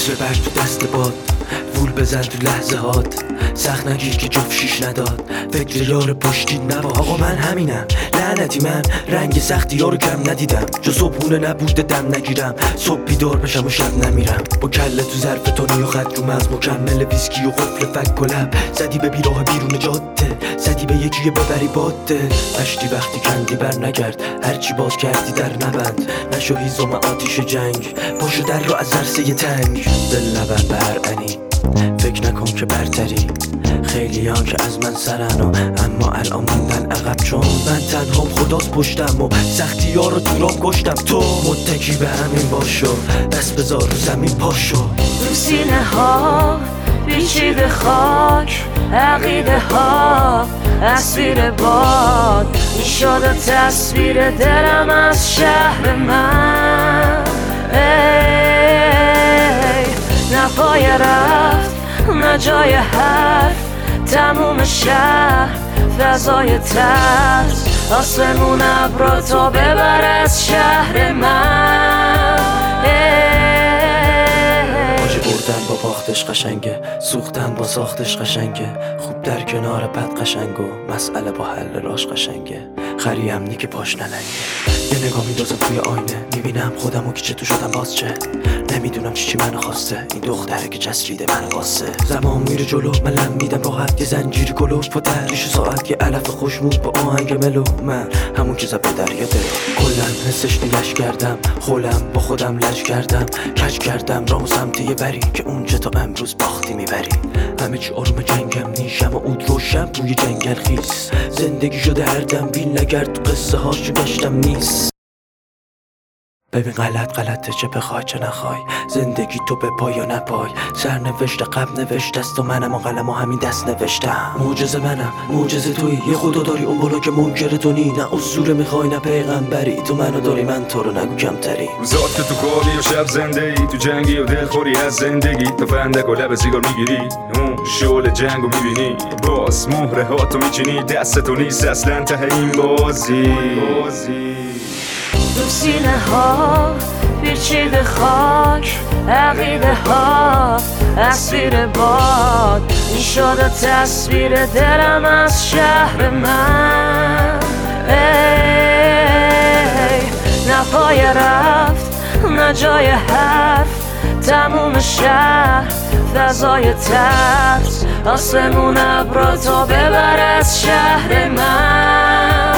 عطر برگ تو دست باد، وول بزن تو لحظه هات، سخت نگیر که جفت شیش نداد، فکر یار پشتی نباش. آقا من همینم لعنتی، من رنگ سختی یارو کم ندیدم، جو صبحونه نبوده دم نگیرم، صبح بیدار بشم و شب نمیرم، با کله تو ظرف تونی و خط رو مغز، مکمل ویسکی و قفل فک و لب، زدی به بیراه بیرون جاده، زدی به یکی ببری باده، مشتی وقتی کندی بر نگرد، هرچی باز کردی در نبند، نشو هیزم آتیش جنگ، پاشو در رو از عرصه تنگ، دل نبر برعنی، فکر نکن که برتری، خیلی ها که از من سرن و اما الان موندن عقب، چون من تنهام خداست پشتم و سختی ها رو تو راه کشتم. تو متکی به همین باشو، دست بذار رو زمین پاشو. تو سینه ها پیچیده خاک، عقیده ها اسیر باد، این شده تصویر دلم از شهر من. نه پای رفت نه جای حرف، تموم شهر فضای ترس، آسمون ابرا تا ببر از شهر من. باجی بردن با باختش قشنگه، سوختن با ساختش قشنگه، خوب در کنار بد قشنگ و مسئله با حل راش قشنگه، خری امنی که پاش نلنگه. یه نگاه میدازم توی آینه، میبینم خودمو که چطور شدم باز چه، نمیدونم چی منو خواسته، این دختره که جسریده منو واسه. زمان میره جلو من لم میدم راحت، یه زنجیر گلوف و تریش ساعت، یه علف خوشمود با آهنگ ملو، من همون که زد به دریا دلو، کلن حسش نیلش کردم، خولم با خودم لج کردم، کج کردم رامو سمت یه بری که اونجا تا امروز باختی میبری. همه چی آروم جنگم نیشم و اود روشم روی جنگل خیس، زندگی شده هر دم بیل نگرد تو قصه هاشو گشتم نیست. ببین غلطه، چه بخوای چه نخوای، زندگی تو به پای یا نپای، سرنوشت قبل نوشته است و منم و قلم و همین دست نوشتم. معجزه منم معجزه تویی، یه خدا داری اون بالا که منکر تو نی، نه اسطوره میخوای نه پیغمبری، تو منو داری من تو رو نگو کمتری. روزات که تو کاری و شب زنده ای، تو جنگی و دلخوری از زندگی، تو فندک و لب سیگار میگیری، اون شعله جنگو میبینی، باز مهره ها تو میچینی، دست تو نیست اصلا ته این بازی. تو سینه ها پیچیده خاک، عقیده ها اسیر باد، این شده تصویر دلم از شهر من. نه پای رفت نه جای حرف، تموم شهر فضای ترس، آسمون ابرا تا ببر از شهر من.